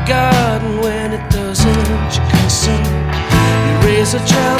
garden when it doesn't. You can see you raise a child